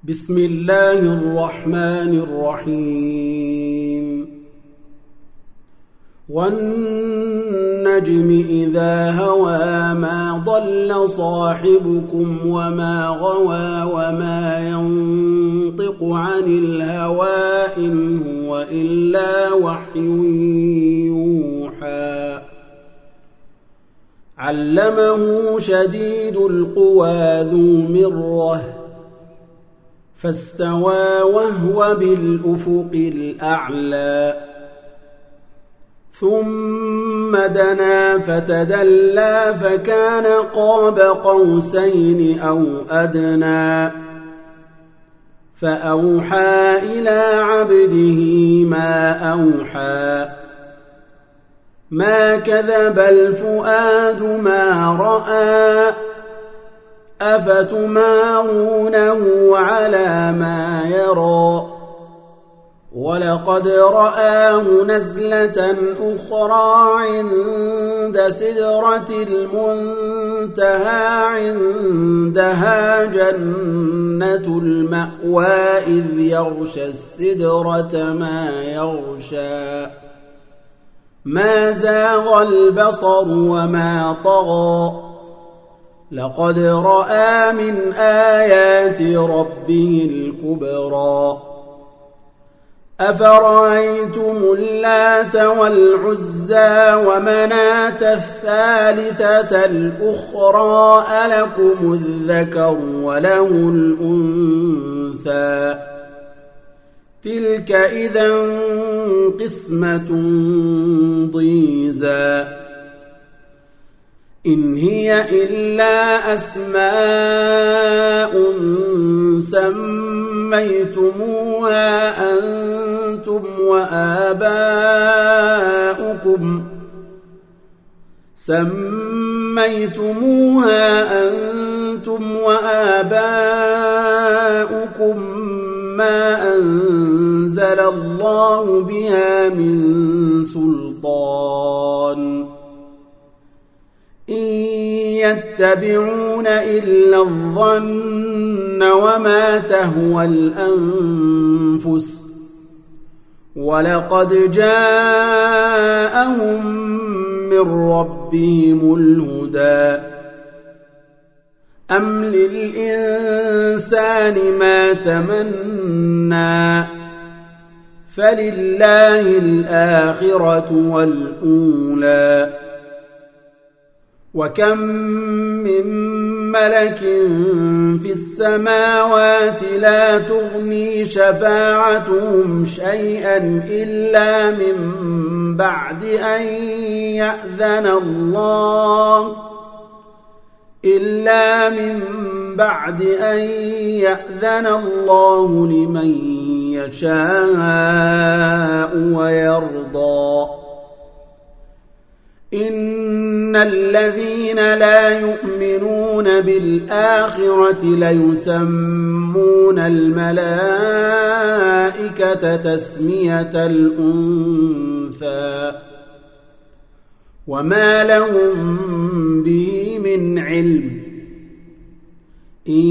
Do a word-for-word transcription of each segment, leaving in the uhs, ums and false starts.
بسم الله الرحمن الرحيم والنجم إذا هوى ما ضل صاحبكم وما غوى وما ينطق عن الهوى إن هو إلا وحي يوحى علمه شديد القوى ذو مرة فاستوى وهو بالأفق الأعلى ثم دنا فتدلى فكان قاب قوسين أو أدنى فأوحى إلى عبده ما أوحى ما كذب الفؤاد ما رأى أفتمارونه على ما يرى ولقد رآه نزلة أخرى عند سدرة المنتهى عندها جنة المأوى إذ يغشى السدرة ما يغشى ما زاغ البصر وما طغى لقد رأى من آيات ربه الكبرى أفرأيتم اللات والعزى ومناة الثالثة الأخرى ألكم الذكر وله الأنثى تلك إذا قسمة ضيزى إن هي إلا أسماء سميتموها أنتم وآباؤكم سميتموها أنتم وآباؤكم ما أنزل الله بها من سلطان إن يتبعون إلا الظن وما تهوى الأنفس ولقد جاءهم من ربهم الهدى أم للإنسان ما تمنى فلله الآخرة والأولى وكم من ملك في السماوات لا تغني شفاعتهم شيئا إلا من بعد أن يأذن الله إلا من بعد أن يأذن الله لمن يشاء ويرضى إن الذين لا يؤمنون بالآخرة ليسمون الملائكة تسمية الأنثى وما لهم به من علم إن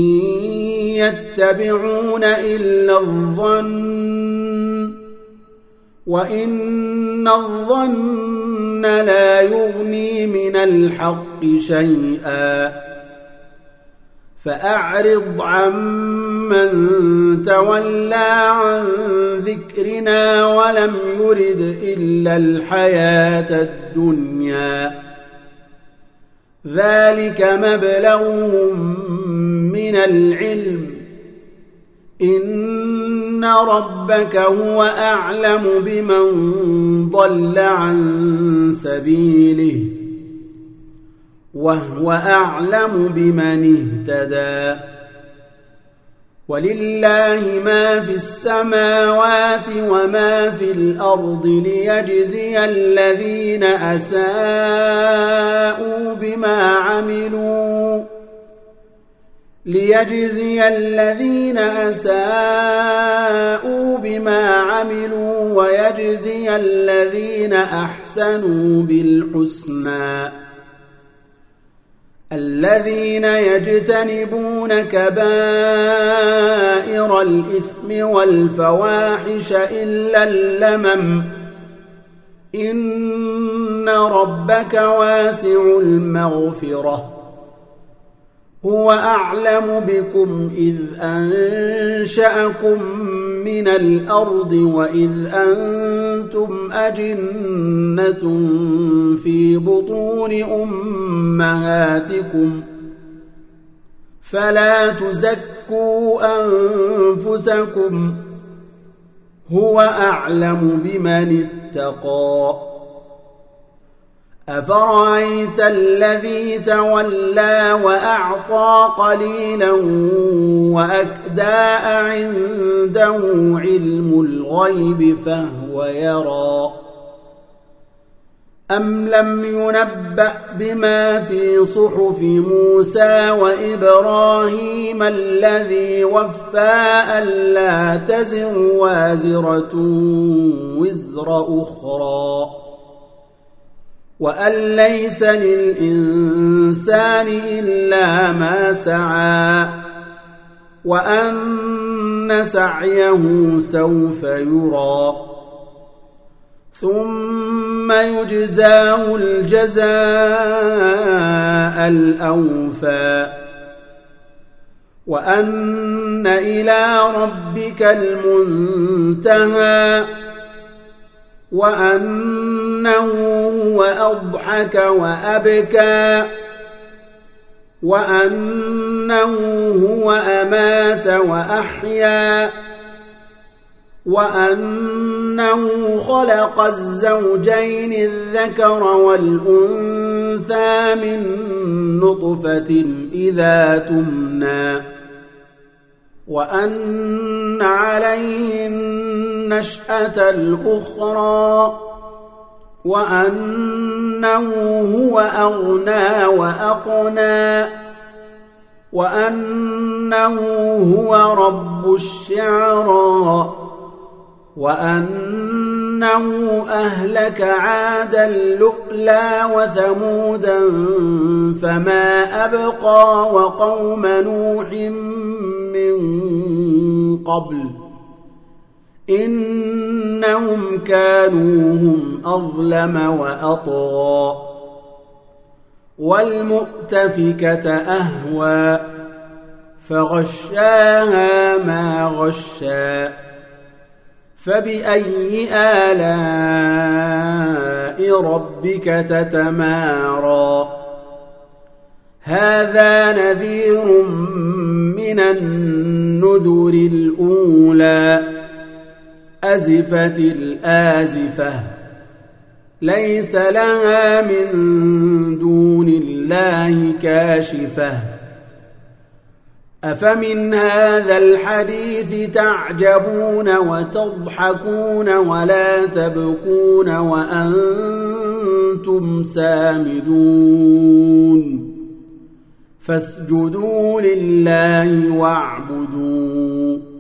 يتبعون إلا الظن وإن الظن لا يغني من الحق شيئا فأعرض عمن تولى عن ذكرنا ولم يرد إلا الحياة الدنيا ذلك مبلغهم من العلم إن ربك هو أعلم بمن ضل عن سبيله وهو أعلم بمن اهتدى ولله ما في السماوات وما في الأرض ليجزي الذين أساءوا بما عملوا ليجزي الذين أساءوا بما عملوا ويجزي الذين أحسنوا بالحسنى الذين يجتنبون كبائر الإثم والفواحش إلا اللمم إن ربك واسع المغفرة هو أعلم بكم إذ أنشأكم من الأرض وإذ أنتم أجنة في بطون أمهاتكم فلا تزكوا أنفسكم هو أعلم بمن اتقى أفرأيت الذي تولى وأعطى قليلا وأكدى عنده علم الغيب فهو يرى أم لم ينبأ بما في صحف موسى وإبراهيم الذي وفى ألا تزر وازرة وزر أخرى وأن ليس للإنسان إلا ما سعى وأن سعيه سوف يرى ثم يجزاه الجزاء الأوفى وأن إلى ربك المنتهى وأنه هو أضحك وأبكى وأنه هو أمات وأحيا وأنه خلق الزوجين الذكر والأنثى من نطفة إذا تمنى وأن عليه النشأة الأخرى وأنه هو أغنى وأقنى وأنه هو رب الشعرى وأنه أهلك عادا لؤلا وثمودا فما أبقى وقوم نوح من قبل إنهم كانوا هم أظلم وأطغى والمؤتفكة أهوى فغشاها ما غشى فبأي آلاء ربك تتمارى هذا نذير من النذر الأولى أزفت الآزفة ليس لها من دون الله كاشفة أفمن هذا الحديث تعجبون وتضحكون ولا تبكون وأنتم سامدون فاسجدوا لله واعبدوا